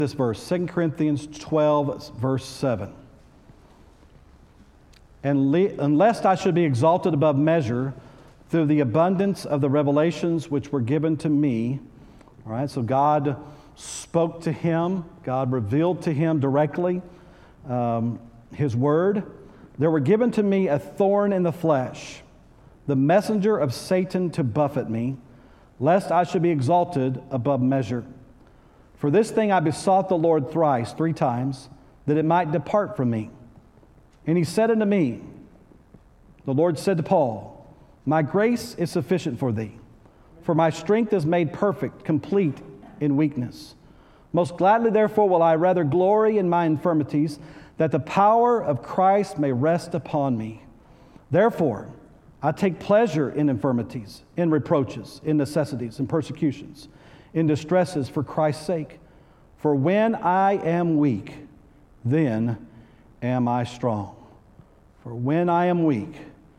This verse, 2 Corinthians 12, verse 7. And lest I should be exalted above measure through the abundance of the revelations which were given to me. All right, so God spoke to him. God revealed to him directly his word. There were given to me a thorn in the flesh, the messenger of Satan to buffet me, lest I should be exalted above measure. For this thing I besought the Lord thrice, 3 times, that it might depart from me. And he said unto me, the Lord said to Paul, my grace is sufficient for thee, for my strength is made perfect, complete in weakness. Most gladly, therefore, will I rather glory in my infirmities, that the power of Christ may rest upon me. Therefore, I take pleasure in infirmities, in reproaches, in necessities, in persecutions, in distresses for Christ's sake. For when I am weak, then am I strong. For when I am weak,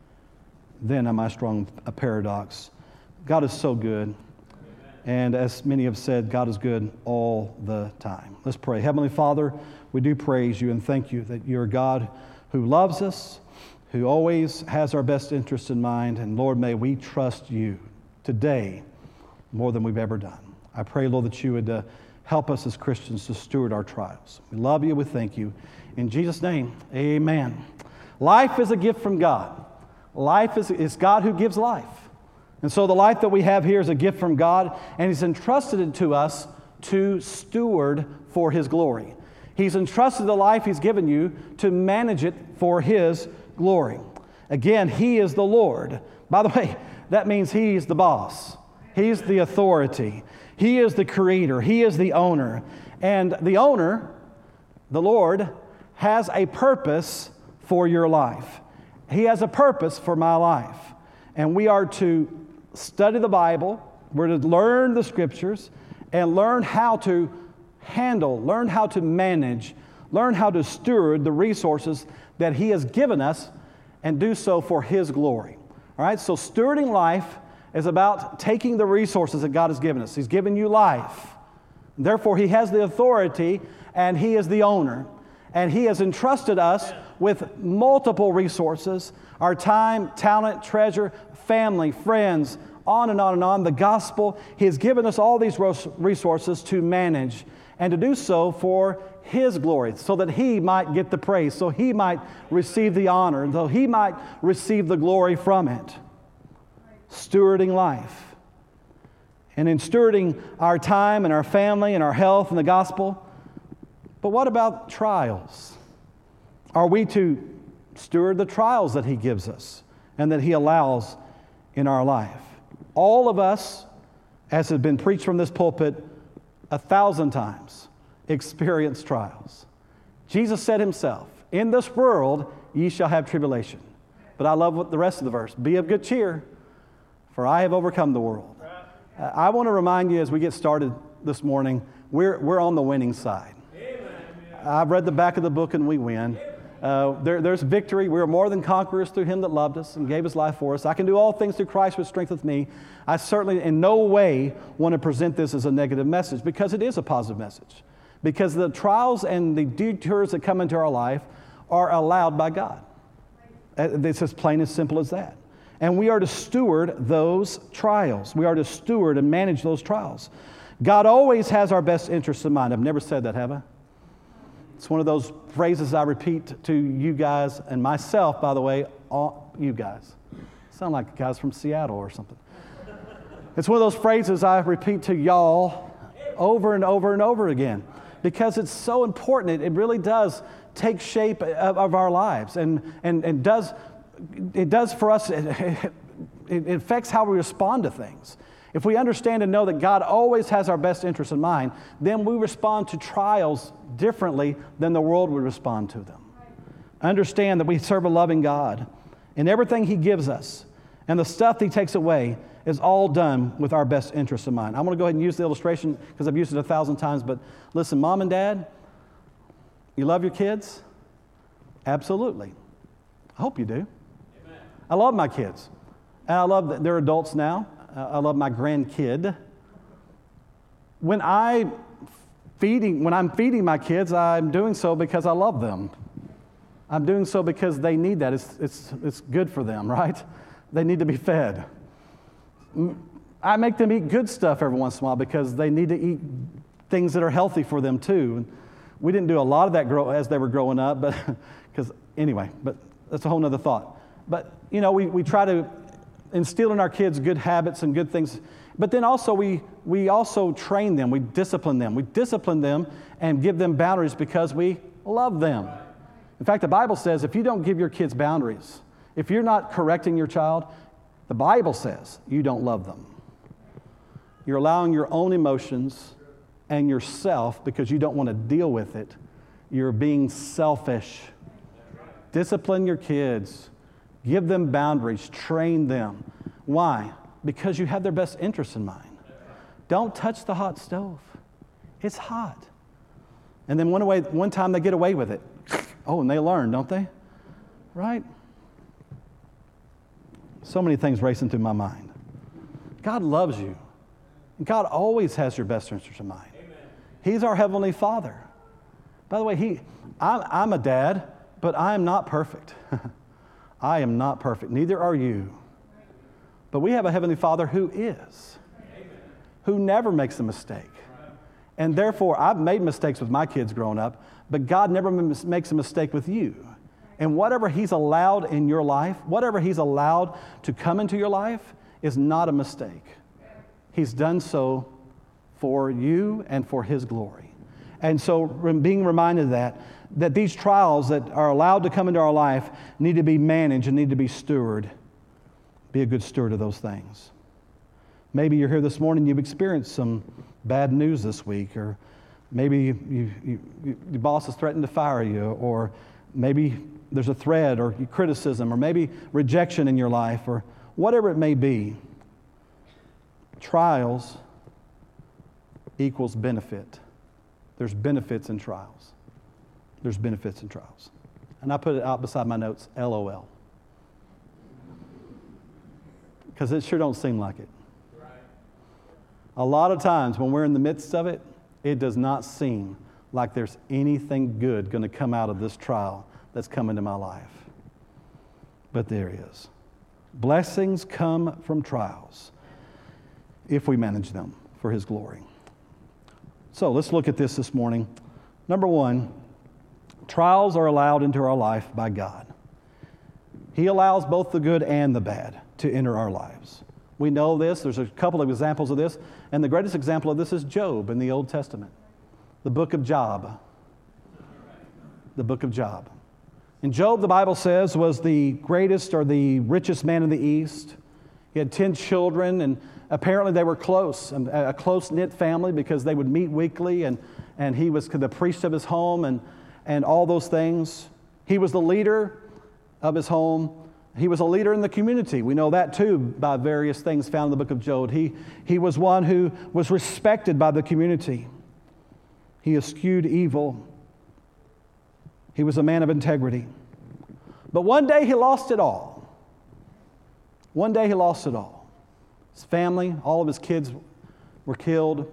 then am I strong. A paradox. God is so good. And as many have said, God is good all the time. Let's pray. Heavenly Father, we do praise you and thank you that you're a God who loves us, who always has our best interest in mind. And Lord, may we trust you today more than we've ever done. I pray, Lord, that you would help us as Christians to steward our trials. We love you. We thank you. In Jesus' name, amen. Life is a gift from God. Life is God who gives life. And so the life that we have here is a gift from God, and he's entrusted it to us to steward for his glory. He's entrusted the life he's given you to manage it for his glory. Again, he is the Lord. By the way, that means he's the boss. He's the authority. He is the creator. He is the owner. And the owner, the Lord, has a purpose for your life. He has a purpose for my life. And we are to study the Bible. We're to learn the Scriptures and learn how to handle, learn how to manage, learn how to steward the resources that he has given us and do so for his glory. All right, so stewarding life is about taking the resources that God has given us. He's given you life. Therefore, he has the authority and he is the owner. And he has entrusted us with multiple resources, our time, talent, treasure, family, friends, on and on and on, the gospel. He has given us all these resources to manage and to do so for his glory, so that he might get the praise, so he might receive the honor, so he might receive the glory from it. Stewarding life. And in stewarding our time and our family and our health and the gospel, but what about trials? Are we to steward the trials that he gives us and that he allows in our life? All of us, as has been preached from this pulpit 1,000 times, experience trials. Jesus said himself, in this world ye shall have tribulation. But I love what the rest of the verse, be of good cheer, for I have overcome the world. I want to remind you as we get started this morning, we're on the winning side. I've read the back of the book and we win. There's victory. We are more than conquerors through him that loved us and gave his life for us. I can do all things through Christ which strengtheneth me. I certainly in no way want to present this as a negative message, because it is a positive message. Because the trials and the detours that come into our life are allowed by God. It's as plain and simple as that. And we are to steward those trials. We are to steward and manage those trials. God always has our best interests in mind. I've never said that, have I? It's one of those phrases I repeat to you guys and myself, by the way, all you guys. Sound like guys from Seattle or something. It's one of those phrases I repeat to y'all over and over and over again, because it's so important. It really does take shape of our lives and it does for us, it affects how we respond to things. If we understand and know that God always has our best interests in mind, then we respond to trials differently than the world would respond to them. Understand that we serve a loving God, and everything he gives us and the stuff he takes away is all done with our best interests in mind. I'm going to go ahead and use the illustration because I've used it 1,000 times, but listen, mom and dad, you love your kids? Absolutely. I hope you do. Amen. I love my kids. And I love that they're adults now. I love my grandkid. When I when I'm feeding my kids, I'm doing so because I love them. I'm doing so because they need that. It's good for them, right? They need to be fed. I make them eat good stuff every once in a while because they need to eat things that are healthy for them too. We didn't do a lot of that as they were growing up, but but that's a whole nother thought. But, we try to instill in our kids good habits and good things. But then also we also train them. We discipline them. We discipline them and give them boundaries because we love them. In fact, the Bible says if you don't give your kids boundaries, if you're not correcting your child, the Bible says you don't love them. You're allowing your own emotions and yourself because you don't want to deal with it. You're being selfish. Discipline your kids. Give them boundaries. Train them. Why? Because you have their best interests in mind. Don't touch the hot stove. It's hot. And then one time they get away with it. Oh, and they learn, don't they? Right? So many things racing through my mind. God loves you. God always has your best interest in mind. Amen. He's our Heavenly Father. By the way, I'm a dad, but I am not perfect. I am not perfect. Neither are you. But we have a Heavenly Father who is, who never makes a mistake. And therefore, I've made mistakes with my kids growing up, but God never makes a mistake with you. And whatever He's allowed in your life, whatever He's allowed to come into your life is not a mistake. He's done so for you and for His glory. And so being reminded that these trials that are allowed to come into our life need to be managed and need to be stewarded. Be a good steward of those things. Maybe you're here this morning, you've experienced some bad news this week, or maybe your boss has threatened to fire you, or maybe there's a threat or criticism, or maybe rejection in your life, or whatever it may be. Trials equals benefit. There's benefits in trials. There's benefits in trials. And I put it out beside my notes, LOL. Because it sure don't seem like it. Right. A lot of times when we're in the midst of it, it does not seem like there's anything good going to come out of this trial that's come into my life. But there is. Blessings come from trials if we manage them for His glory. So let's look at this morning. Number one, trials are allowed into our life by God. He allows both the good and the bad to enter our lives. We know this. There's a couple of examples of this. And the greatest example of this is Job in the Old Testament. The book of Job. The book of Job. And Job, the Bible says, was the greatest or the richest man in the East. He had 10 children, and apparently they were close, a close-knit family because they would meet weekly, and he was the priest of his home and all those things. He was the leader of his home. He was a leader in the community. We know that too by various things found in the book of Job. He was one who was respected by the community. He eschewed evil. He was a man of integrity. But one day he lost it all. One day he lost it all. His family, all of his kids were killed.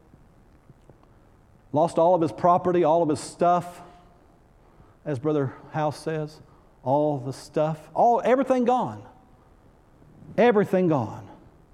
Lost all of his property, all of his stuff, as Brother House says. All the stuff, everything gone. Everything gone.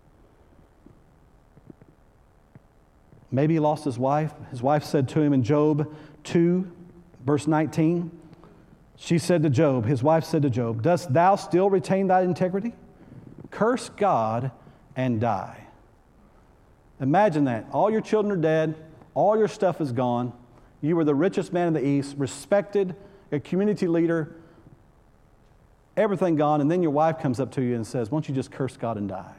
Maybe he lost his wife. His wife said to him in Job 2, verse 19, she said to Job, his wife said to Job, "Dost thou still retain thy integrity? Curse God and die." Imagine that. All your children are dead. All your stuff is gone. You were the richest man in the East, respected, a community leader, everything gone, and then your wife comes up to you and says, "Why don't you just curse God and die?"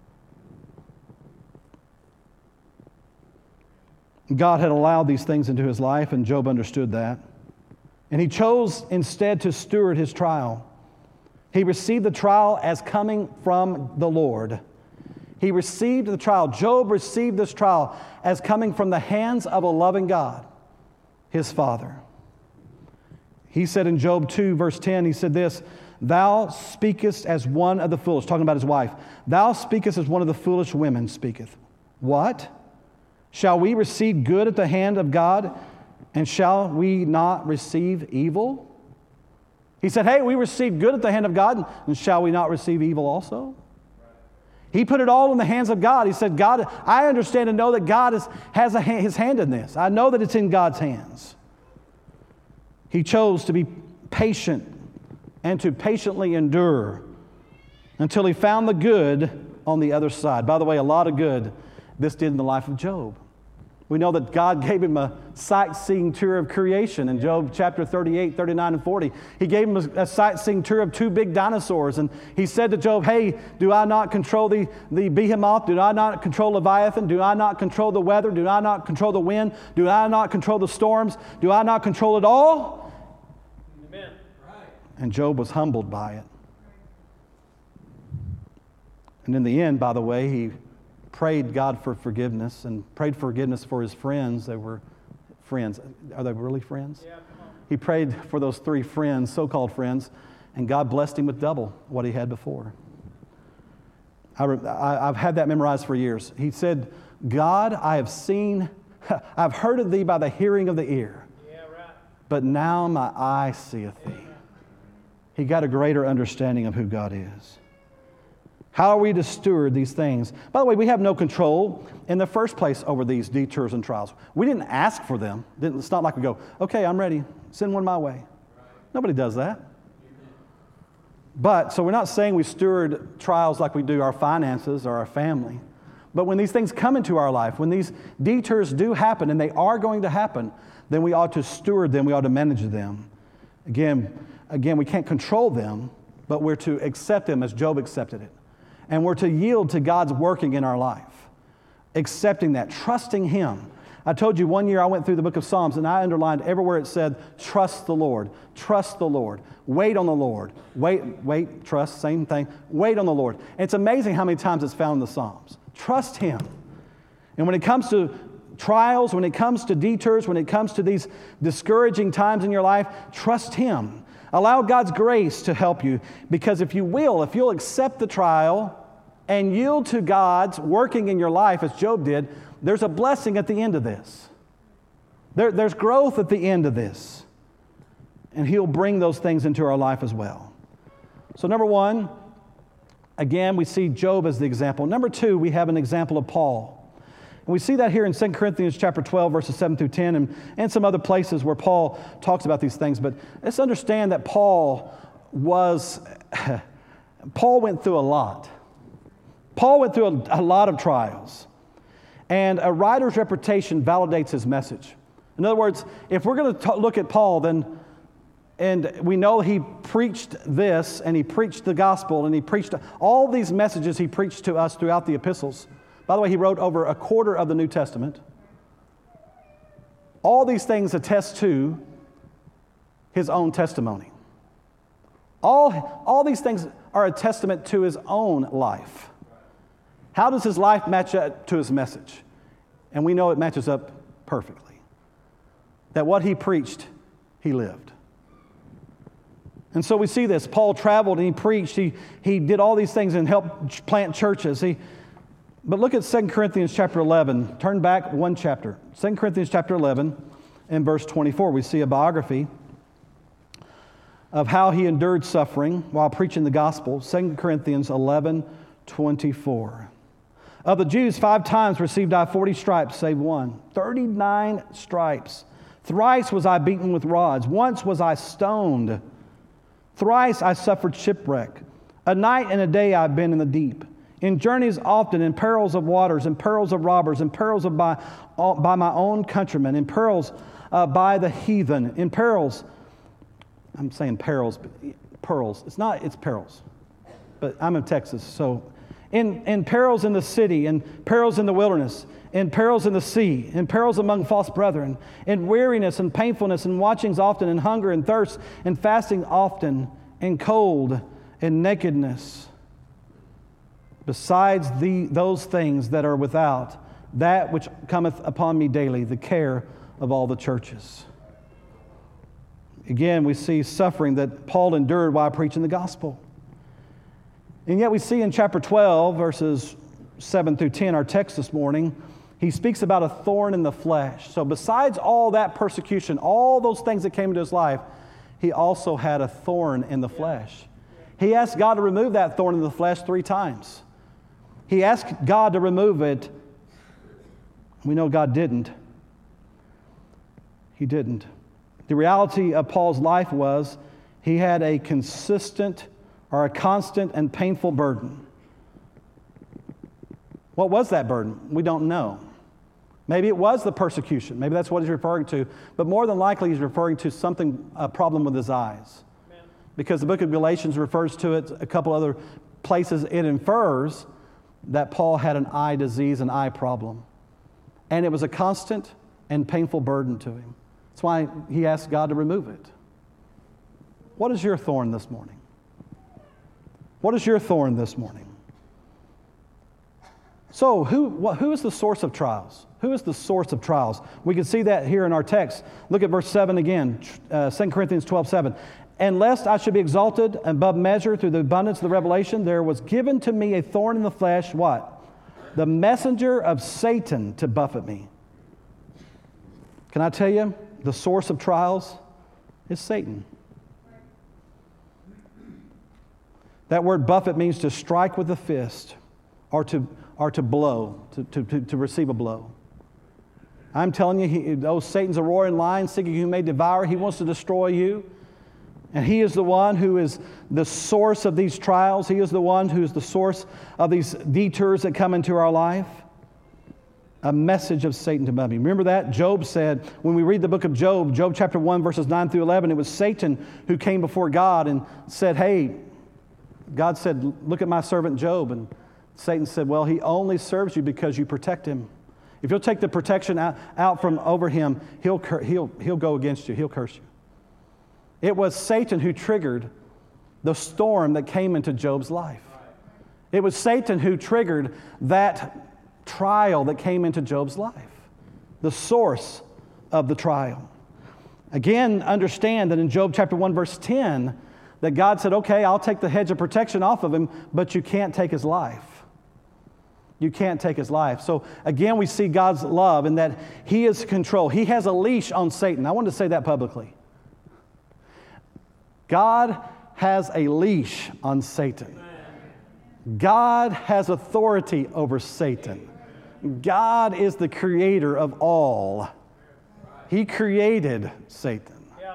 God had allowed these things into his life, and Job understood that. And he chose instead to steward his trial. He received the trial as coming from the Lord. He received the trial. Job received this trial as coming from the hands of a loving God, his Father. He said in Job 2, verse 10, he said this, "Thou speakest as one of the foolish," talking about his wife. "Thou speakest as one of the foolish women speaketh." What? Shall we receive good at the hand of God, and shall we not receive evil? He said, hey, we received good at the hand of God, and shall we not receive evil also? He put it all in the hands of God. He said, God, I understand and know that God has his hand in this. I know that it's in God's hands. He chose to be patient and to patiently endure until he found the good on the other side. By the way, a lot of good this did in the life of Job. We know that God gave him a sightseeing tour of creation in Job chapter 38, 39, and 40. He gave him a sightseeing tour of 2 big dinosaurs. And he said to Job, hey, do I not control the behemoth? Do I not control Leviathan? Do I not control the weather? Do I not control the wind? Do I not control the storms? Do I not control it all? Amen. And Job was humbled by it. And in the end, by the way, he prayed God for forgiveness and prayed forgiveness for his friends. They were friends. Are they really friends? Yeah, he prayed for those 3 friends, so-called friends, and God blessed him with double what he had before. I've had that memorized for years. He said, God, I've heard of thee by the hearing of the ear, but now my eye seeth thee. He got a greater understanding of who God is. How are we to steward these things? By the way, we have no control in the first place over these detours and trials. We didn't ask for them. It's not like we go, okay, I'm ready. Send one my way. Nobody does that. But, so we're not saying we steward trials like we do our finances or our family. But when these things come into our life, when these detours do happen, and they are going to happen, then we ought to steward them. We ought to manage them. Again, we can't control them, but we're to accept them as Job accepted it. And we're to yield to God's working in our life, accepting that, trusting Him. I told you one year I went through the book of Psalms and I underlined everywhere it said, trust the Lord, trust the Lord, wait on the Lord, wait, trust, same thing, wait on the Lord. And it's amazing how many times it's found in the Psalms. Trust Him. And when it comes to trials, when it comes to detours, when it comes to these discouraging times in your life, trust Him. Allow God's grace to help you, because if you'll accept the trial and yield to God's working in your life as Job did, there's a blessing at the end of this. There's growth at the end of this. And He'll bring those things into our life as well. So number 1, again, we see Job as the example. Number 2, we have an example of Paul. And we see that here in 2 Corinthians chapter 12, verses 7 through 10, and some other places where Paul talks about these things. But let's understand that Paul went through a lot. Paul went through a lot of trials. And a writer's reputation validates his message. In other words, if we're going to look at Paul, and we know he preached this, and he preached the gospel, and he preached all these messages he preached to us throughout the epistles. By the way, he wrote over a quarter of the New Testament. All these things attest to his own testimony. All these things are a testament to his own life. How does his life match up to his message? And we know it matches up perfectly. That what he preached, he lived. And so we see this. Paul traveled and he preached. He did all these things and helped plant churches. But look at 2 Corinthians chapter 11. Turn back one chapter. 2 Corinthians chapter 11 and verse 24. We see a biography of how he endured suffering while preaching the gospel. 2 Corinthians 11, 24. Of the Jews, 5 times received I 40 stripes, save one. 39 stripes. Thrice was I beaten with rods. Once was I stoned. Thrice I suffered shipwreck. A night and a day I've been in the deep. In journeys often, in perils of waters, in perils of robbers, in perils by my own countrymen, in perils by the heathen, in perils. I'm saying perils, but pearls. It's perils. But I'm in Texas, so in perils in the city, in perils in the wilderness, in perils in the sea, in perils among false brethren, in weariness and painfulness, and watchings often, in hunger and thirst, and fasting often, in cold and nakedness. Besides those things that are without, that which cometh upon me daily, the care of all the churches. Again, we see suffering that Paul endured while preaching the gospel. And yet we see in chapter 12, verses 7 through 10, our text this morning, he speaks about a thorn in the flesh. So besides all that persecution, all those things that came into his life, he also had a thorn in the flesh. He asked God to remove that thorn in the flesh 3 times. He asked God to remove it. We know God didn't. He didn't. The reality of Paul's life was he had a constant and painful burden. What was that burden? We don't know. Maybe it was the persecution. Maybe that's what he's referring to. But more than likely, he's referring to a problem with his eyes. Amen. Because the book of Galatians refers to it, a couple other places it infers that Paul had an eye disease, an eye problem. And it was a constant and painful burden to him. That's why he asked God to remove it. What is your thorn this morning? What is your thorn this morning? So, who is the source of trials? Who is the source of trials? We can see that here in our text. Look at verse 7 again, 2 Corinthians 12:7. And lest I should be exalted above measure through the abundance of the revelation, there was given to me a thorn in the flesh, what? The messenger of Satan to buffet me. Can I tell you, the source of trials is Satan. That word buffet means to strike with a fist or to blow, to receive a blow. I'm telling you, Satan's a roaring lion, seeking whom he may devour. He wants to destroy you. And he is the one who is the source of these trials. He is the one who is the source of these detours that come into our life. A message of Satan to buffet me. Remember that? Job said, when we read the book of Job, Job chapter 1, verses 9 through 11, it was Satan who came before God and said, hey, God said, look at my servant Job. And Satan said, well, he only serves you because you protect him. If you'll take the protection out from over him, he'll go against you. He'll curse you. It was Satan who triggered the storm that came into Job's life. It was Satan who triggered that trial that came into Job's life. The source of the trial. Again, understand that in Job chapter 1, verse 10, that God said, okay, I'll take the hedge of protection off of him, but you can't take his life. You can't take his life. So again, we see God's love in that he is in control. He has a leash on Satan. I wanted to say that publicly. God has a leash on Satan. God has authority over Satan. God is the creator of all. He created Satan.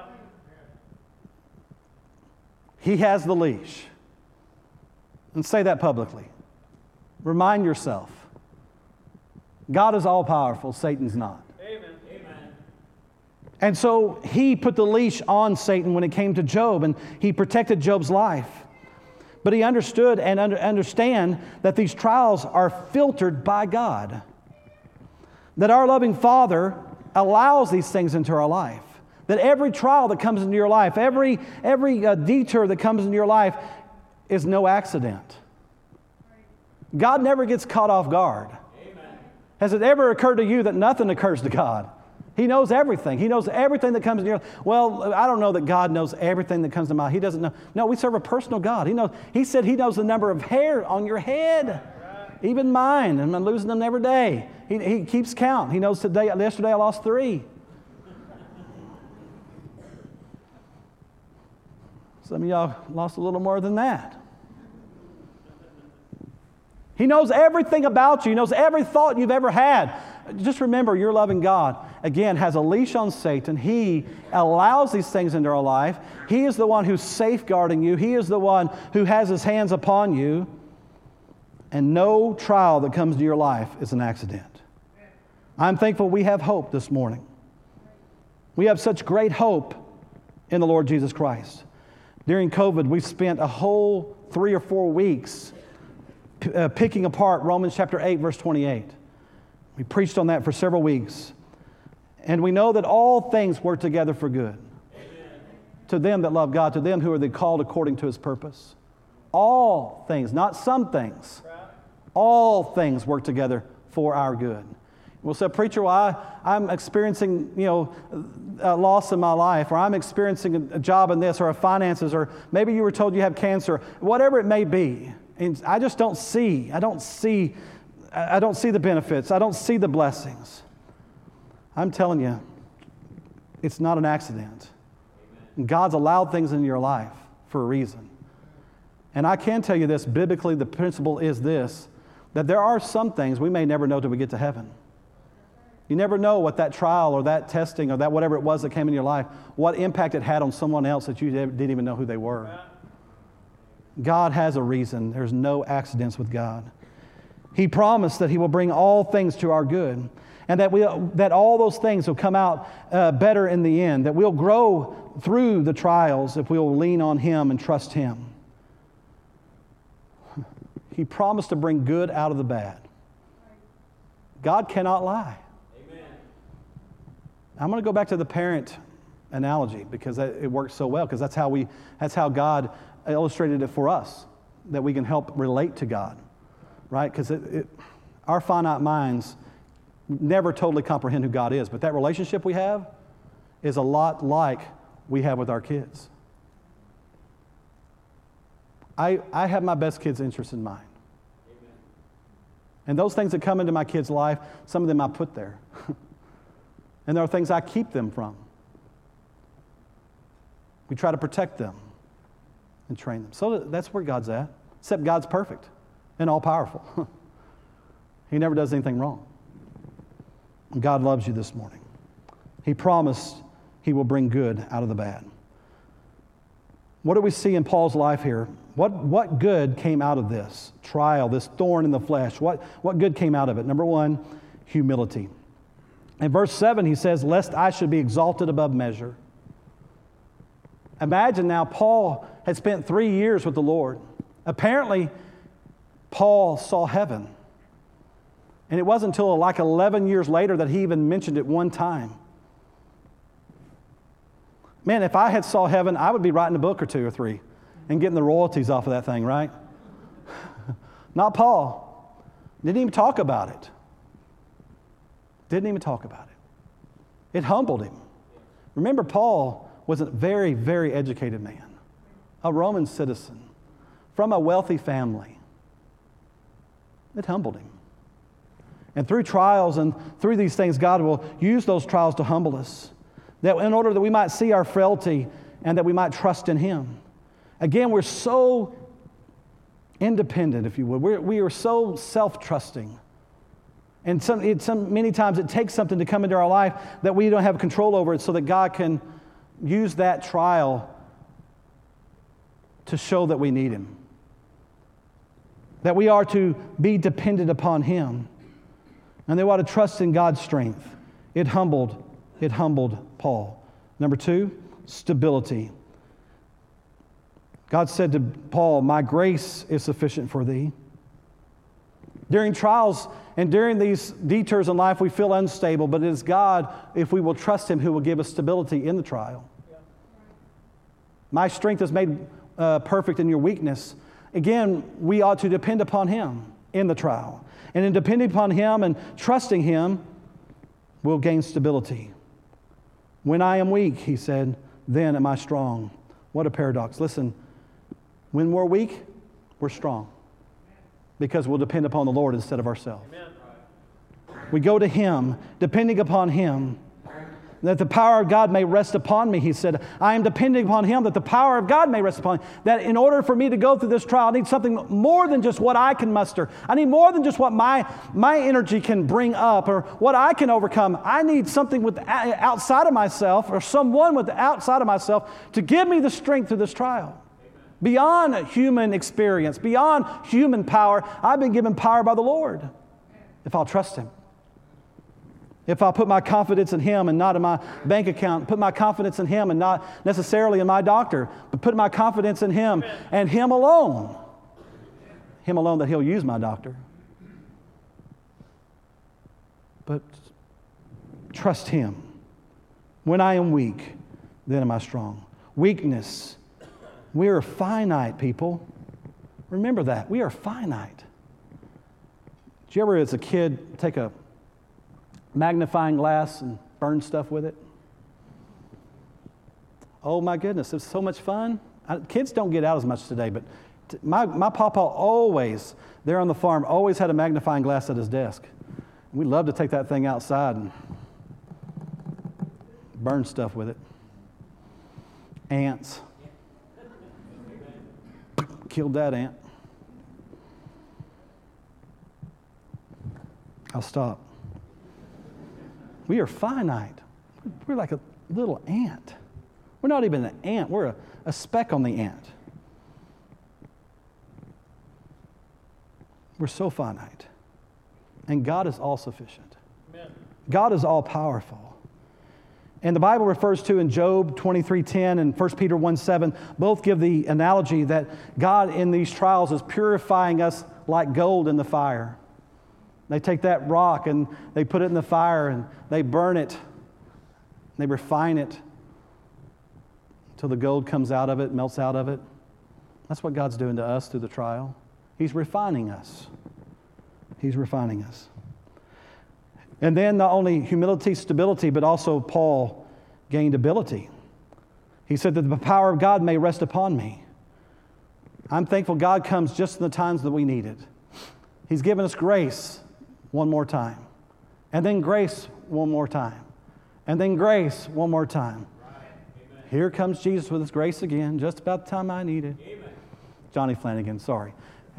He has the leash. And say that publicly. Remind yourself. God is all-powerful. Satan's not. Amen. And so he put the leash on Satan when it came to Job, and he protected Job's life. But he understood and understand that these trials are filtered by God. That our loving Father allows these things into our life. That every trial that comes into your life, every detour that comes into your life is no accident. God never gets caught off guard. Amen. Has it ever occurred to you that nothing occurs to God? He knows everything. He knows everything that comes into your life. Well, I don't know that God knows everything that comes to mind. He doesn't know. No, we serve a personal God. He said he knows the number of hair on your head. Right. Even mine. And I'm losing them every day. He keeps count. He knows yesterday I lost 3. Some of y'all lost a little more than that. He knows everything about you. He knows every thought you've ever had. Just remember, your loving God, again, has a leash on Satan. He allows these things into our life. He is the one who's safeguarding you. He is the one who has his hands upon you. And no trial that comes to your life is an accident. I'm thankful we have hope this morning. We have such great hope in the Lord Jesus Christ. During COVID, we spent a whole 3 or 4 weeks picking apart Romans chapter 8, verse 28. We preached on that for several weeks. And we know that all things work together for good. Amen. To them that love God, to them who are called according to his purpose. All things, not some things. All things work together for our good. We'll say, preacher, well, I'm experiencing, a loss in my life, or I'm experiencing a job in this, or finances, or maybe you were told you have cancer, whatever it may be. And I don't see I don't see the benefits. I don't see the blessings. I'm telling you, it's not an accident. God's allowed things in your life for a reason. And I can tell you this, biblically, the principle is this, that there are some things we may never know till we get to heaven. You never know what that trial or that testing or that whatever it was that came in your life, what impact it had on someone else that you didn't even know who they were. God has a reason. There's no accidents with God. He promised that He will bring all things to our good, and that all those things will come out better in the end, that we'll grow through the trials if we'll lean on Him and trust Him. He promised to bring good out of the bad. God cannot lie. Amen. I'm going to go back to the parent analogy because it works so well, because that's how God illustrated it for us, that we can help relate to God, right? Because our finite minds never totally comprehend who God is, but that relationship we have is a lot like we have with our kids. I have my best kids' interests in mind. Amen. And those things that come into my kids' life, some of them I put there. And there are things I keep them from. We try to protect them and train them. So that's where God's at. Except God's perfect and all-powerful. He never does anything wrong. And God loves you this morning. He promised He will bring good out of the bad. What do we see in Paul's life here? What good came out of this trial, this thorn in the flesh? What good came out of it? Number one, humility. In verse 7, he says, lest I should be exalted above measure. Imagine now, Paul had spent 3 years with the Lord. Apparently, Paul saw heaven. And it wasn't until like 11 years later that he even mentioned it one time. Man, if I had saw heaven, I would be writing a book or 2 or 3 and getting the royalties off of that thing, right? Not Paul. Didn't even talk about it. Didn't even talk about it. It humbled him. Remember, Paul was a very, very educated man, a Roman citizen, from a wealthy family. It humbled him. And through trials and through these things, God will use those trials to humble us, that in order that we might see our frailty and that we might trust in Him. Again, we're so independent, if you would. We are so self-trusting. And many times it takes something to come into our life that we don't have control over it, so that God can use that trial to show that we need Him. That we are to be dependent upon Him. And they ought to trust in God's strength. It humbled Paul. Number 2, stability. God said to Paul, my grace is sufficient for thee. During trials and during these detours in life, we feel unstable, but it is God, if we will trust Him, who will give us stability in the trial. Yeah. My strength is made perfect in your weakness. Again, we ought to depend upon Him in the trial. And in depending upon Him and trusting Him, we'll gain stability. When I am weak, he said, then am I strong. What a paradox. Listen, when we're weak, we're strong. Because we'll depend upon the Lord instead of ourselves. Amen. We go to Him, depending upon Him, that the power of God may rest upon me, he said. I am depending upon Him that the power of God may rest upon me. That in order for me to go through this trial, I need something more than just what I can muster. I need more than just what my energy can bring up or what I can overcome. I need something outside of myself, or someone outside of myself, to give me the strength through this trial. Beyond human experience, beyond human power, I've been given power by the Lord. If I'll trust Him. If I'll put my confidence in Him and not in my bank account, put my confidence in Him and not necessarily in my doctor, but put my confidence in Him and Him alone. Him alone, that He'll use my doctor. But trust Him. When I am weak, then am I strong. Weakness. We are finite, people. Remember that. We are finite. Did you ever, as a kid, take a magnifying glass and burn stuff with it? Oh my goodness, it was so much fun. Kids don't get out as much today, but My papa always, there on the farm, always had a magnifying glass at his desk. We loved to take that thing outside and burn stuff with it. Ants. Killed that ant. I'll stop. We are finite. We're like a little ant. We're not even an ant. We're a speck on the ant. We're so finite. And God is all sufficient. Amen. God is all powerful. And the Bible refers to in Job 23:10 and 1 Peter 1:7, both give the analogy that God in these trials is purifying us like gold in the fire. They take that rock and they put it in the fire and they burn it. They refine it until the gold comes out of it, melts out of it. That's what God's doing to us through the trial. He's refining us. He's refining us. And then not only humility, stability, but also Paul gained ability. He said that the power of God may rest upon me. I'm thankful God comes just in the times that we need it. He's given us grace one more time. And then grace one more time. And then grace one more time. Right. Here comes Jesus with His grace again, just about the time I need it. Amen. Johnny Flanagan, sorry.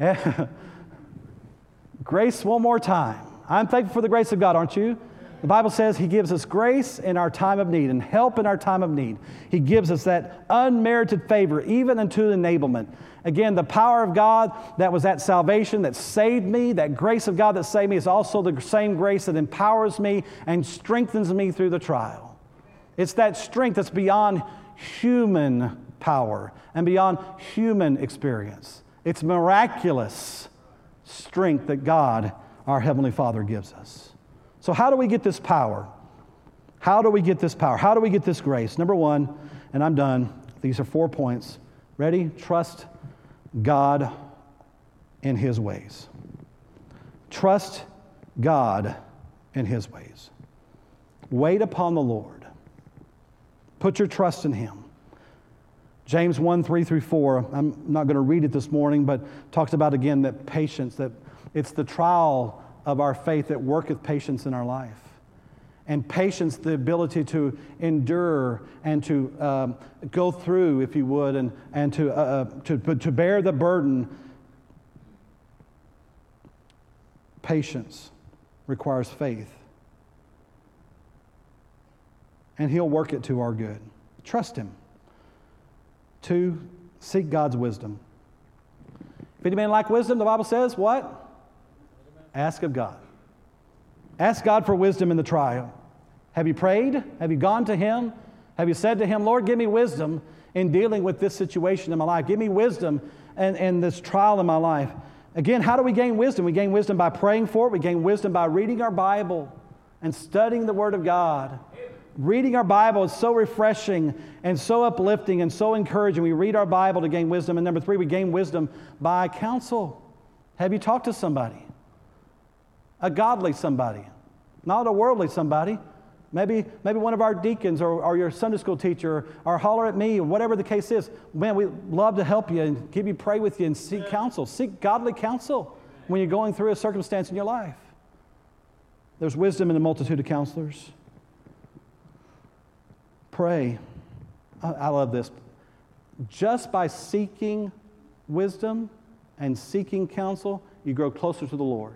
Grace one more time. I'm thankful for the grace of God, aren't you? The Bible says He gives us grace in our time of need and help in our time of need. He gives us that unmerited favor, even unto enablement. Again, the power of God that was at salvation, that saved me, that grace of God that saved me is also the same grace that empowers me and strengthens me through the trial. It's that strength that's beyond human power and beyond human experience. It's miraculous strength that God, our Heavenly Father, gives us. So how do we get this power? How do we get this power? How do we get this grace? Number one, and I'm done. These are 4 points. Ready? Trust God in His ways. Trust God in His ways. Wait upon the Lord. Put your trust in Him. James 1:3-4, I'm not going to read it this morning, but talks about again that patience, that it's the trial of our faith that worketh patience in our life. And patience, the ability to endure and to go through, if you would, and to bear the burden. Patience requires faith. And He'll work it to our good. Trust Him. 2, seek God's wisdom. If any man lack wisdom, the Bible says, what? Ask of God. Ask God for wisdom in the trial. Have you prayed? Have you gone to Him? Have you said to Him, Lord, give me wisdom in dealing with this situation in my life. Give me wisdom in this trial in my life. Again, how do we gain wisdom? We gain wisdom by praying for it. We gain wisdom by reading our Bible and studying the Word of God. Reading our Bible is so refreshing and so uplifting and so encouraging. We read our Bible to gain wisdom. And number 3, we gain wisdom by counsel. Have you talked to somebody? A godly somebody, not a worldly somebody. Maybe one of our deacons or your Sunday school teacher or holler at me or whatever the case is. Man, we love to help you and give you, pray with you and seek counsel. Seek godly counsel when you're going through a circumstance in your life. There's wisdom in a multitude of counselors. Pray. I love this. Just by seeking wisdom and seeking counsel, you grow closer to the Lord.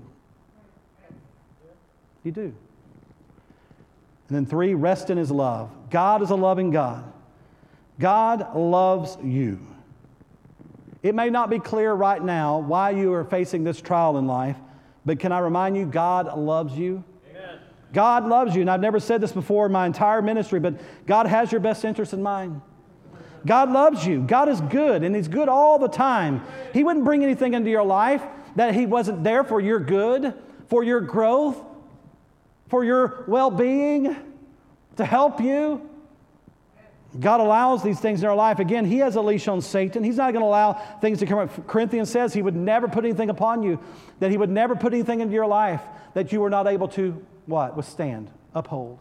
You do. And then 3, rest in His love. God is a loving God. God loves you. It may not be clear right now why you are facing this trial in life, but can I remind you, God loves you. Amen. God loves you. And I've never said this before in my entire ministry, but God has your best interest in mind. God loves you. God is good, and He's good all the time. He wouldn't bring anything into your life that He wasn't there for your good, for your growth, for your well-being, to help you. God allows these things in our life. Again, He has a leash on Satan. He's not going to allow things to come up. Corinthians says He would never put anything upon you, that He would never put anything into your life that you were not able to, what? Withstand, uphold.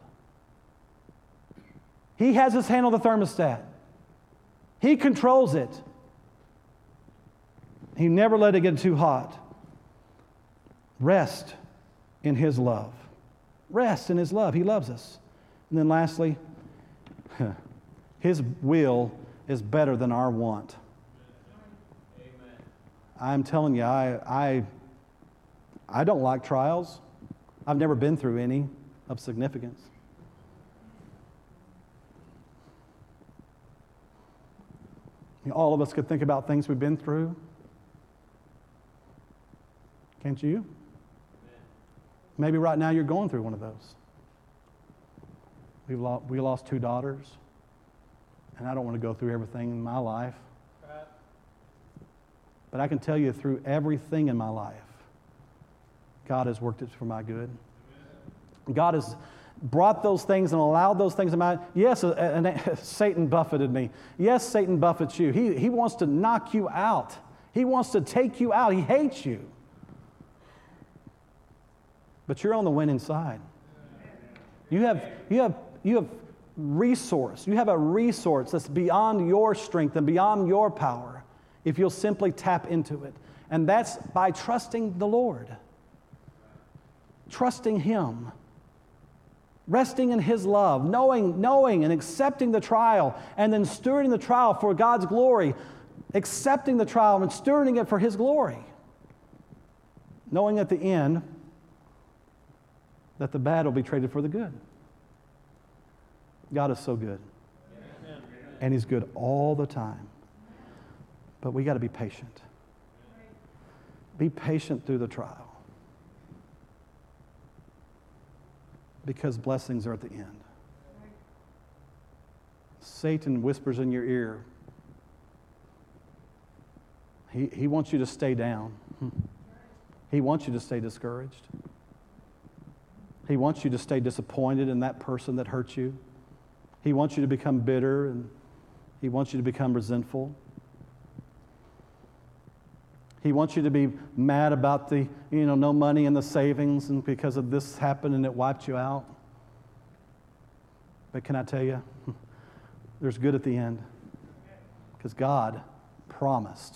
He has His hand on the thermostat. He controls it. He never let it get too hot. Rest in His love. Rest in His love. He loves us. And then lastly, His will is better than our want. Amen. I'm telling you, I don't like trials. I've never been through any of significance. All of us could think about things we've been through. Can't you? Maybe right now you're going through one of those. We lost 2 daughters, and I don't want to go through everything in my life. But I can tell you, through everything in my life, God has worked it for my good. God has brought those things and allowed those things in my... Yes, Satan buffeted me. Yes, Satan buffets you. He wants to knock you out. He wants to take you out. He hates you. But you're on the winning side. You have resource. You have a resource that's beyond your strength and beyond your power if you'll simply tap into it. And that's by trusting the Lord. Trusting Him. Resting in His love. Knowing and accepting the trial, and then stewarding the trial for God's glory. Accepting the trial and stewarding it for His glory. Knowing at the end that the bad will be traded for the good. God is so good. Amen. And He's good all the time. But we got to be patient. Be patient through the trial. Because blessings are at the end. Satan whispers in your ear. He wants you to stay down. He wants you to stay discouraged. He wants you to stay disappointed in that person that hurt you. He wants you to become bitter, and he wants you to become resentful. He wants you to be mad about the, no money in the savings, and because of this happened and it wiped you out. But can I tell you, there's good at the end. Because God promised.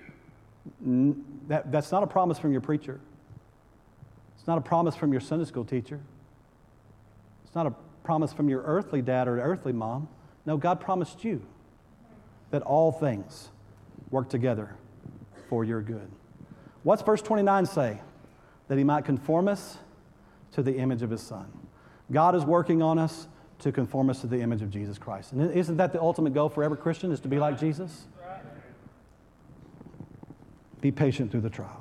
That's not a promise from your preacher. It's not a promise from your Sunday school teacher. It's not a promise from your earthly dad or earthly mom. No, God promised you that all things work together for your good. What's verse 29 say? That He might conform us to the image of His Son. God is working on us to conform us to the image of Jesus Christ. And isn't that the ultimate goal for every Christian, is to be like Jesus? Be patient through the trial.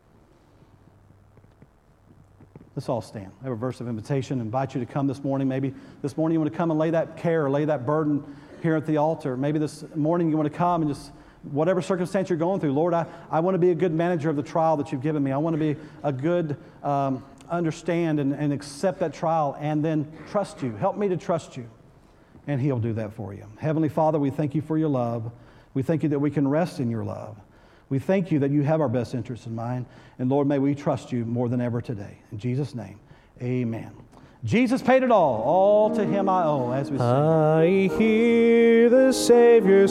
Let's all stand. I have a verse of invitation. I invite you to come this morning. Maybe this morning you want to come and lay that care, lay that burden here at the altar. Maybe this morning you want to come and just, whatever circumstance you're going through, Lord, I want to be a good manager of the trial that you've given me. I want to be a good, understand and accept that trial and then trust you. Help me to trust you. And He'll do that for you. Heavenly Father, we thank you for your love. We thank you that we can rest in your love. We thank you that you have our best interests in mind. And Lord, may we trust you more than ever today. In Jesus' name, amen. Jesus paid it all. All to Him I owe, as we sing. I hear the Savior